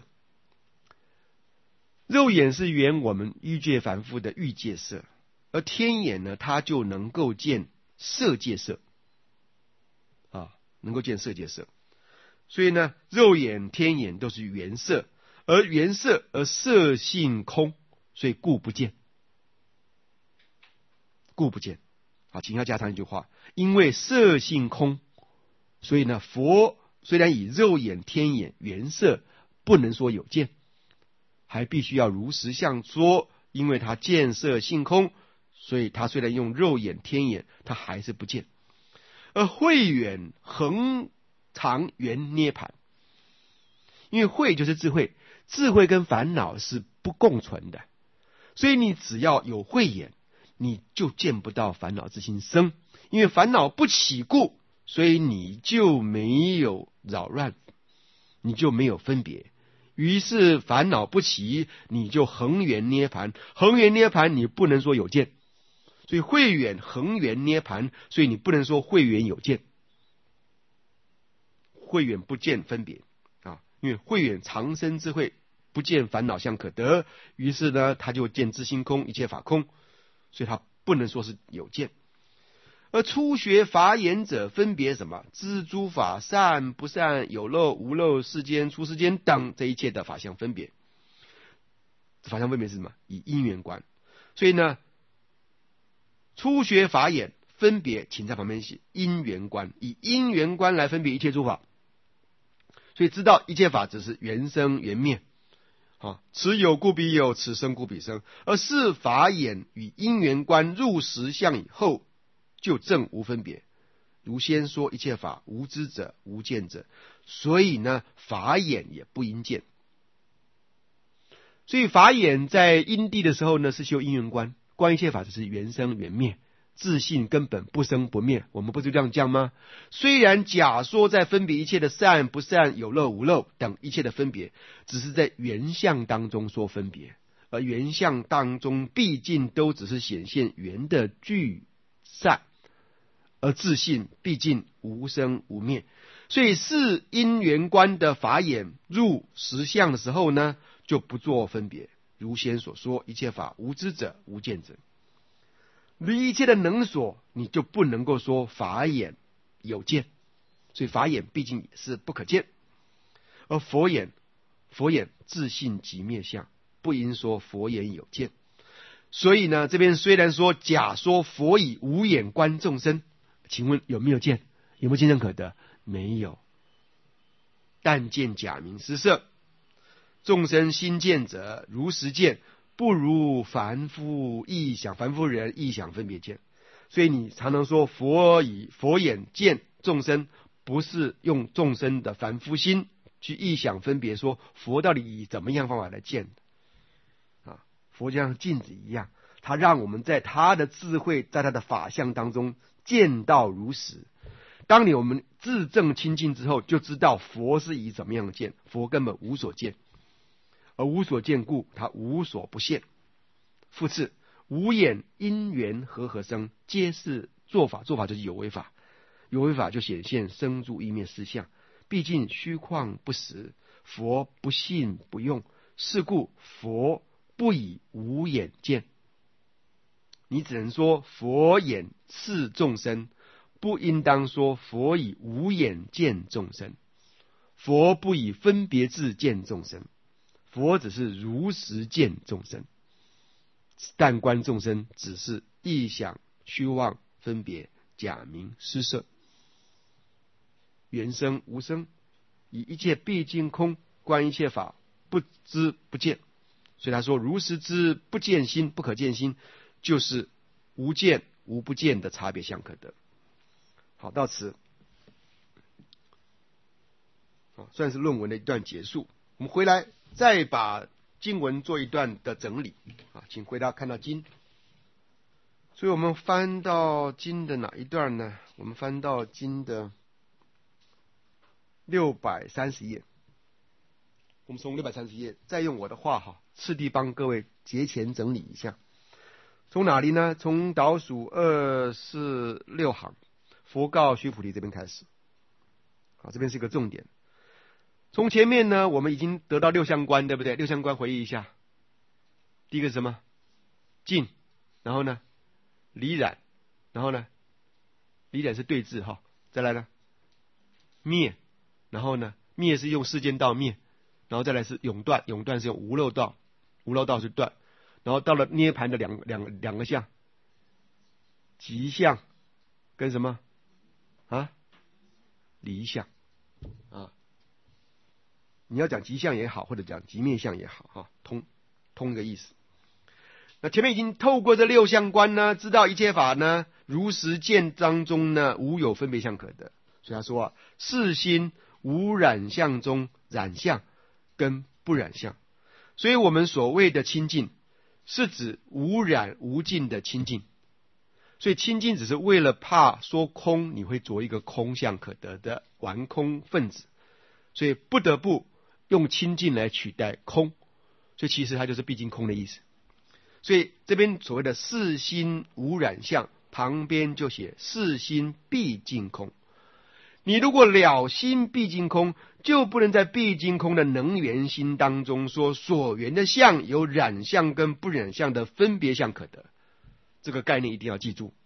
肉眼是缘我们欲界凡夫的欲界色，而天眼呢，它就能够见色界色啊，能够见色界色。所以呢，肉眼、天眼都是缘色，而缘色而色性空，所以故不见，故不见啊，请要加上一句话，因为色性空，所以呢，佛虽然以肉眼、天眼、缘色不能说有见，还必须要如实相说，因为他见色性空，所以他虽然用肉眼、天眼，他还是不见。而慧远恒常圆涅盘，因为慧就是智慧，智慧跟烦恼是不共存的，所以你只要有慧眼，你就见不到烦恼之心生，因为烦恼不起故，所以你就没有扰乱，你就没有分别。于是烦恼不起，你就恒圆涅盘，恒圆涅盘你不能说有见，所以慧远恒圆涅盘，所以你不能说慧远有见，慧远不见分别啊，因为慧远长生智慧，不见烦恼相可得，于是呢他就见自心空，一切法空，所以他不能说是有见。而初学法眼者分别什么？知诸法善不善、有漏无漏、世间出世间等这一切的法相分别。法相分别是什么？以因缘观。所以呢，初学法眼分别，请在旁边写因缘观，以因缘观来分别一切诸法。所以知道一切法只是缘生缘灭，啊，此有故彼有，此生故彼生。而是法眼与因缘观入实相以后，就证无分别。如先说一切法无知者无见者，所以呢法眼也不应见。所以法眼在因地的时候呢是修因缘观，观一切法只是缘生缘灭，自性根本不生不灭，我们不是这样讲吗？虽然假说在分别一切的善不善、有漏无漏等一切的分别，只是在缘相当中说分别，而缘相当中毕竟都只是显现缘的聚散，而自性毕竟无生无灭，所以是因缘观的法眼入实相的时候呢，就不做分别。如先所说，一切法无知者无见者，离一切的能所，你就不能够说法眼有见，所以法眼毕竟也是不可见。而佛眼，佛眼自性即灭相，不应说佛眼有见。所以呢，这边虽然说假说佛以无眼观众生，请问有没有见？有没有见证可得？没有。但见假名失色，众生心见者如实见，不如凡夫臆想，凡夫人臆想分别见。所以你常常说佛以佛眼见众生，不是用众生的凡夫心去臆想分别，说佛到底以怎么样方法来见啊？佛就像镜子一样，他让我们在他的智慧，在他的法相当中见到如实。当你我们自证清净之后，就知道佛是以怎么样见，佛根本无所见，而无所见故，他无所不现。复次，无眼因缘和合生，皆是做法，做法就是有为法，有为法就显现生住意灭四相，毕竟虚旷不实，佛不信不用，是故佛不以无眼见。你只能说佛眼视众生，不应当说佛以无眼见众生。佛不以分别智见众生，佛只是如实见众生，但观众生只是臆想虚妄分别假名失色，缘生无生，以一切毕竟空，观一切法不知不见。所以他说如实知不见心，不可见心，就是无见无不见的差别相可得。好，到此啊，算是论文的一段结束。我们回来再把经文做一段的整理啊，请回到看到经。所以我们翻到经的哪一段呢？我们翻到经的六百三十页。我们从六百三十页再用我的话哈，次第帮各位节前整理一下。从哪里呢？从倒数二四六行，佛告须菩提这边开始。好，这边是一个重点。从前面呢，我们已经得到六相观，对不对？六相观回忆一下，第一个是什么？净，然后呢，离染，然后呢，离染是对治哈。再来呢，灭，然后呢，灭是用世间道灭，然后再来是永断，永断是用无漏道，无漏道是断，然后到了涅盘的两两两个相， 吉相跟什么啊？离相啊。你要讲吉相也好，或者讲吉灭相也好，哈，通通一个意思。那前面已经透过这六相观呢，知道一切法呢，如实见当中呢，无有分别相可得。所以他说啊，是心无染相中染相跟不染相。所以我们所谓的清净，是指无染无尽的清净。所以清净只是为了怕说空，你会着一个空相可得的玩空分子，所以不得不用清净来取代空。所以其实它就是毕竟空的意思。所以这边所谓的是心无染相，旁边就写是心毕竟空。你如果了心毕竟空，就不能在毕竟空的能缘心当中说所缘的相有染相跟不染相的分别相可得。这个概念一定要记住。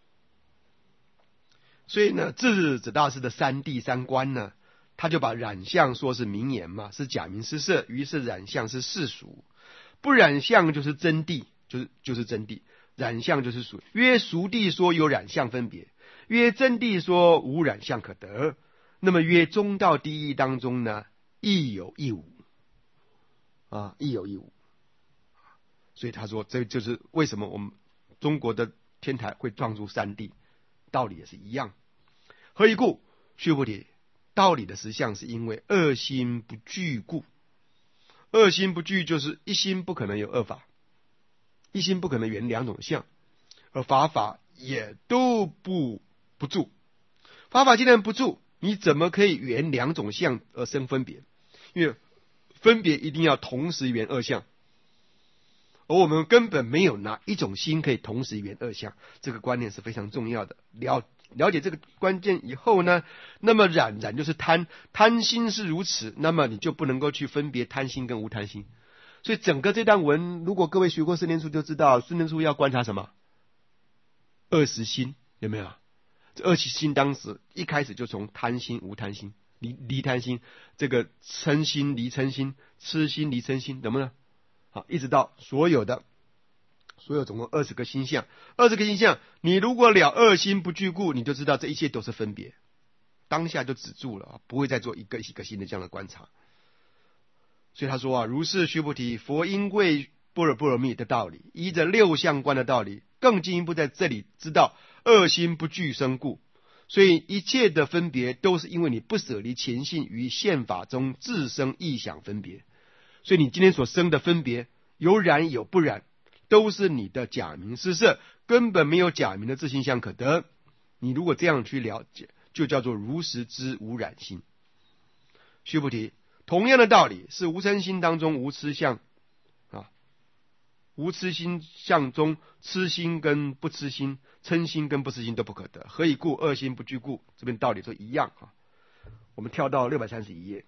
所以呢，智者大师的三谛三观呢，他就把染相说是名言嘛，是假名施设，于是染相是世俗，不染相就是真谛，就是就是真谛，染相就是俗。约俗谛说有染相分别，约真谛说无染相可得。那么约中道第一当中呢，亦有亦无啊，亦有亦无。所以他说，这就是为什么我们中国的天台会撞出三谛，道理也是一样。何以故？须菩提，道理的实相是因为二心不具故。二心不具就是一心不可能有二法，一心不可能缘两种相，而法法也都不不住。法法既然不住，你怎么可以缘两种相而生分别？因为分别一定要同时缘二相，而我们根本没有哪一种心可以同时缘二相，这个观念是非常重要的。了了解这个关键以后呢，那么染染就是贪，贪心是如此，那么你就不能够去分别贪心跟无贪心。所以整个这段文，如果各位学过顺念处就知道，顺念处要观察什么？二十心，有没有？这二十心当时一开始就从贪心、无贪心、离离贪心，这个嗔心、离嗔心、痴心、离嗔心，懂不懂？好，一直到所有的所有总共二十个心相，二十个心相，你如果了二心不具故，你就知道这一切都是分别，当下就止住了，不会再做一个一个新的这样的观察。所以他说啊，如是须菩提，佛因为般若波罗蜜的道理，依着六相观的道理，更进一步在这里知道二心不具生故。所以一切的分别都是因为你不舍离前性于现法中自生异想分别。所以你今天所生的分别，有染有不染，都是你的假名施设，根本没有假名的自性相可得。你如果这样去了解，就叫做如实知无染心。须菩提，同样的道理是无嗔心当中无痴相啊，无痴心相中痴心跟不痴心、嗔心跟不痴心都不可得。何以故？二心不具故。这边道理都一样啊。我们跳到六百三十一页。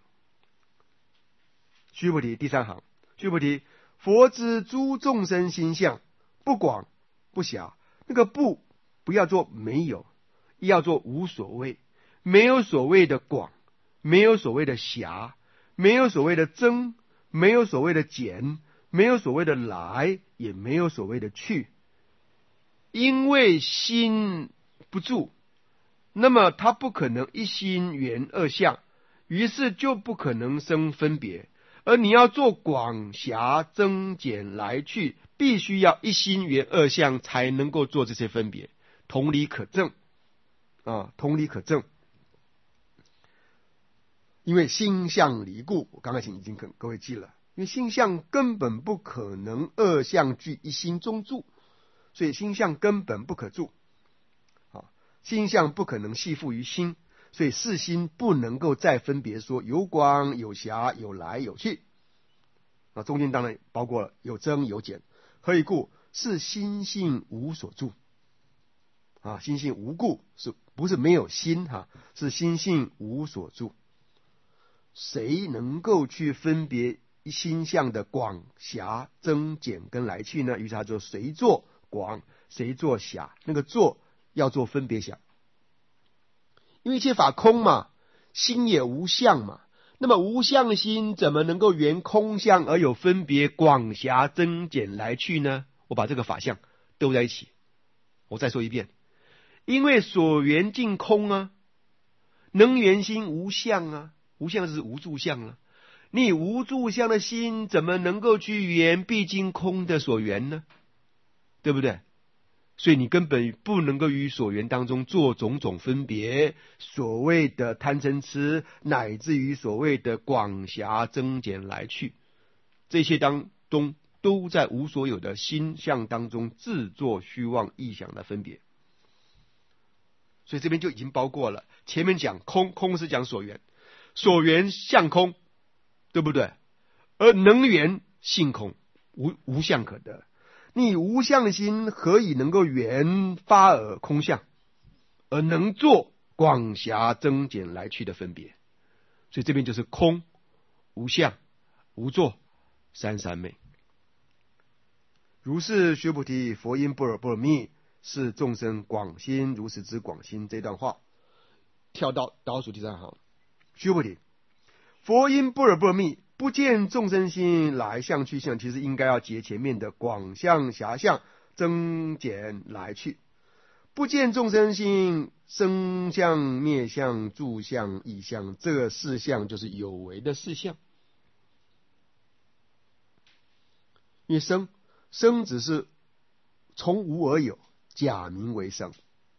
须菩提，第三行，须菩提，佛知诸众生心相，不广不狭。那个不不要做没有，要做无所谓。没有所谓的广，没有所谓的狭，没有所谓的增，没有所谓的减，没有所谓的来，也没有所谓的去。因为心不住，那么他不可能一心缘二相，于是就不可能生分别。而你要做广狭增减来去，必须要一心缘二相才能够做这些分别。同理可证啊，同理可证。因为心相离故，我刚才已经跟各位记了，因为心相根本不可能二相具一心中住，所以心相根本不可住啊，心相不可能系附于心。所以是心不能够再分别说有广有狭有来有去啊，中间当然包括了有增有减。何以故？是心性无所住啊，心性无故，是不是没有心哈、啊？是心性无所住。谁能够去分别心相的广狭增减跟来去呢？于是他就谁做广谁做狭，那个做要做分别想。因为一切法空嘛，心也无相嘛，那么无相心怎么能够缘空相而有分别广狭增减来去呢？我把这个法相都在一起。我再说一遍， 因为所缘尽空啊，能缘心无相啊，无相是无住相啊。你无住相的心怎么能够去缘毕竟空的所缘呢？对不对？所以你根本不能够与所缘当中做种种分别，所谓的贪嗔痴，乃至于所谓的广狭增减来去，这些当中都在无所有的心相当中自作虚妄臆想的分别。所以这边就已经包括了前面讲空，空是讲所缘，所缘相空，对不对？而能缘性空，无无相可得。你无相心何以能够缘发而空相，而能做广狭增减来去的分别？所以这边就是空、无相、无作三三昧。如是须菩提，佛因般若波罗蜜是众生广心如实之广心。这段话跳到倒数第三行，须菩提，佛因般若波罗蜜不见众生心来相去相，其实应该要结前面的广相狭相增减来去。不见众生心生相灭相住相异相，这个四相就是有为的四相。因为生生只是从无而有，假名为生。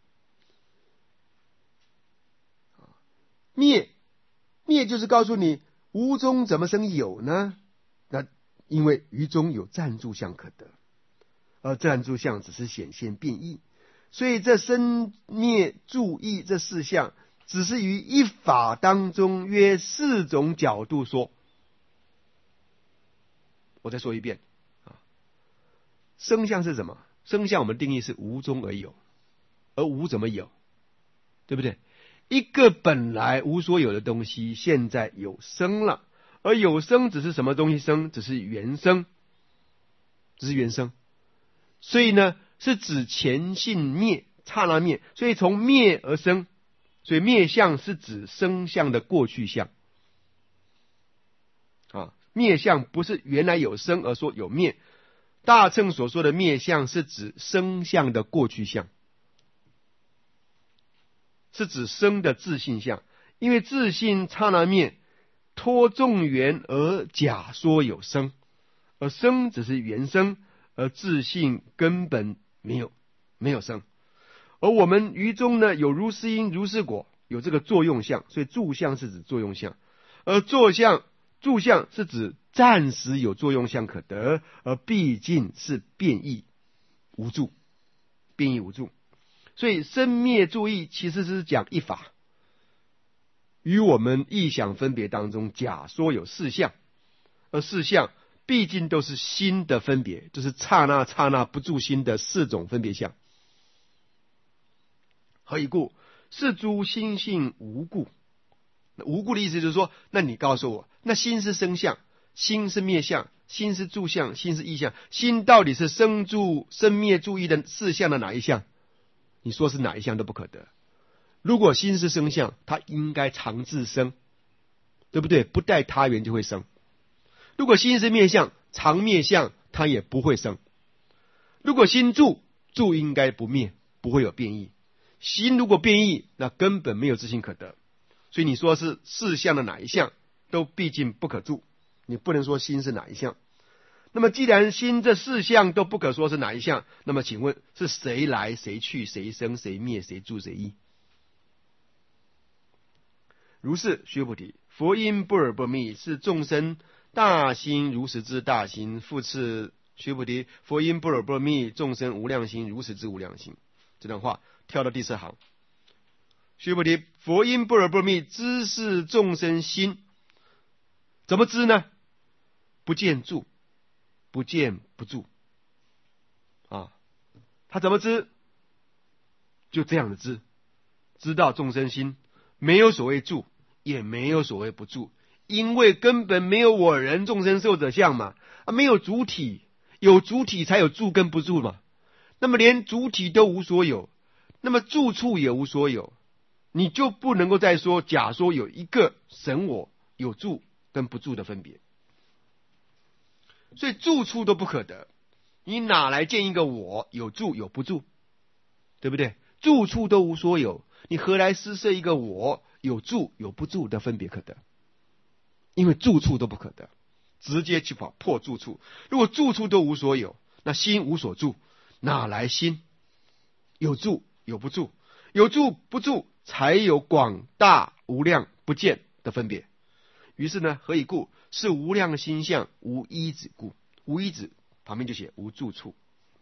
灭灭就是告诉你无中怎么生有呢？那因为于中有暂住相可得，而暂住相只是显现变异，所以这生灭住异这四相只是于一法当中约四种角度说。我再说一遍啊，生相是什么？生相我们定义是无中而有，而无怎么有？对不对？一个本来无所有的东西，现在有生了，而有生只是什么东西生？只是原生，只是原生。所以呢，是指前性灭，刹那灭，所以从灭而生，所以灭相是指生相的过去相啊。灭相不是原来有生而说有灭，大乘所说的灭相是指生相的过去相，是指生的自性相，因为自性刹那灭，托众缘而假说有生，而生只是原生，而自性根本没有没有生。而我们于中呢，有如是因如是果，有这个作用相，所以住相是指作用相，而作相住相是指暂时有作用相可得，而毕竟是变异无住，变异无住。所以生灭住异其实是讲一法，与我们臆想分别当中假说有四相，而四相毕竟都是心的分别，就是刹那刹那不住心的四种分别相。何以故？是诸心性无故。无故的意思就是说，那你告诉我，那心是生相，心是灭相，心是住相，心是异相，心到底是生住生灭住异的四相的哪一项？你说是哪一项都不可得。如果心是生相，它应该常自生，对不对？不待他缘就会生。如果心是灭相，常灭相，它也不会生。如果心住，住应该不灭，不会有变异。心如果变异，那根本没有自性可得。所以你说是四项的哪一项，都毕竟不可住，你不能说心是哪一项。那么既然心这四项都不可说是哪一项，那么请问是谁来谁去谁生谁灭谁住谁异？如是须菩提，佛因般若波罗蜜是众生大心如实之大心。复次须菩提，佛因般若波罗蜜众生无量心如实之无量心。这段话跳到第四行，须菩提，佛因般若波罗蜜知是众生心，怎么知呢？不见住，不见不住啊，他怎么知？就这样的知，知道众生心没有所谓住，也没有所谓不住，因为根本没有我人众生寿者相嘛，啊，没有主体，有主体才有住跟不住嘛。那么连主体都无所有，那么住处也无所有，你就不能够再说假说有一个神我有住跟不住的分别。所以住处都不可得，你哪来见一个我有住有不住？对不对？ 住处都无所有，你何来施设一个我有住有不住的分别可得？因为住处都不可得，直接去跑破住处。如果住处都无所有，那心无所住，哪来心？有住有不住，有住不住，才有广大无量不见的分别。于是呢，何以故？是无量心相，无依止故。无依止旁边就写无住处。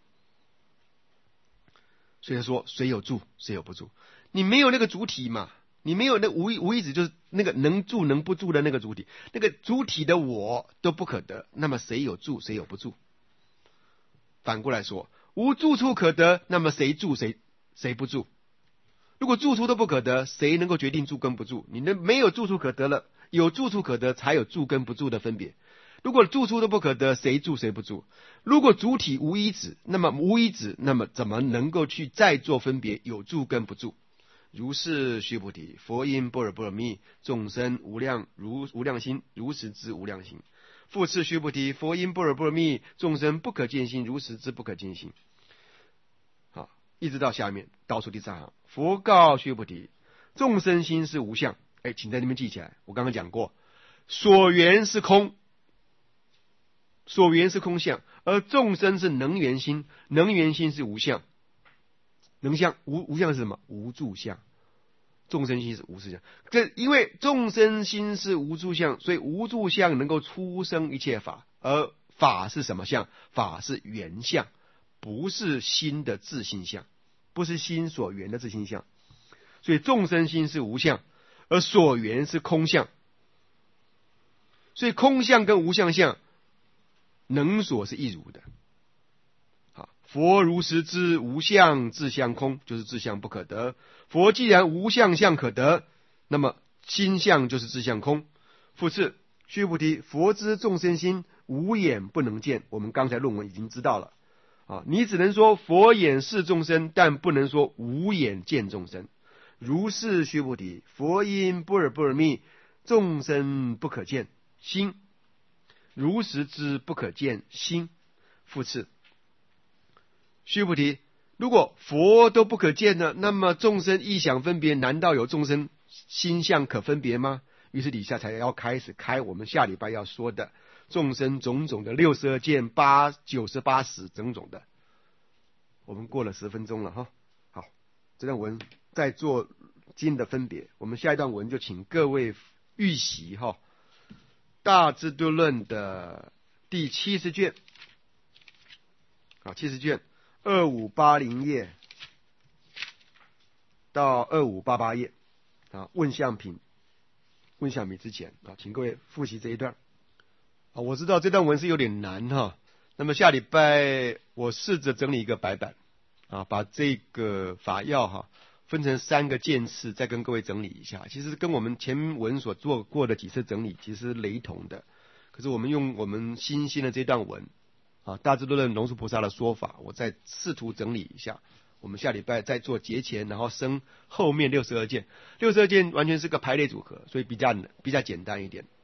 所以说，谁有住，谁有不住？你没有那个主体嘛？你没有那无无依止，就是那个能住能不住的那个主体，那个主体的我都不可得，那么谁有住，谁有不住？反过来说，无住处可得，那么谁住谁谁不住？如果住处都不可得，谁能够决定住跟不住？你那没有住处可得了，有住处可得，才有住跟不住的分别。如果住处都不可得，谁住谁不住？如果主体无依止，那么无依止，那么怎么能够去再做分别？有住跟不住？如是须菩提，佛因般若波罗蜜，众生无量如无量心，如实知无量心。复次须菩提，佛因般若波罗蜜，众生不可见心，如实知不可见心。好，一直到下面倒数第三行，佛告须菩提，众生心是无相。哎，请在那边记起来，我刚刚讲过，所缘是空，所缘是空相，而众生是能缘心，能缘心是无相。能相无无相是什么？无住相。众生心是无住相，这因为众生心是无住相，所以无住相能够出生一切法，而法是什么相？法是缘相，不是心的自性相，不是心所缘的自性相。所以众生心是无相，而所缘是空相。所以空相跟无相相，能所是一如的。佛如实知无相自相空，就是自相不可得。佛既然无相相可得，那么心相就是自相空。复次，须菩提，佛知众生心无眼不能见，我们刚才论文已经知道了啊，你只能说佛眼视众生，但不能说无眼见众生。如是须菩提，佛因般若波罗蜜，众生不可见心，如实知不可见心。复次，须菩提，如果佛都不可见了，那么众生意想分别，难道有众生心相可分别吗？于是底下才要开始开我们下礼拜要说的众生种种的六十二见、八九十八识种种的。我们过了十分钟了哈，好，这段文再做经的分别。我们下一段文就请各位预习哈，《大智度论》的第七十卷，好，七十卷。二五八零页到二五八八页啊，问相品，问相品之前啊，请各位复习这一段啊。我知道这段文是有点难哈，那么下礼拜我试着整理一个白板啊，把这个法要哈分成三个渐次，再跟各位整理一下。其实跟我们前文所做过的几次整理其实雷同的，可是我们用我们新兴的这段文。啊，大智度论龙树菩萨的说法，我再试图整理一下。我们下礼拜再做节前，然后升后面六十二件。六十二件完全是个排列组合，所以比较比较简单一点。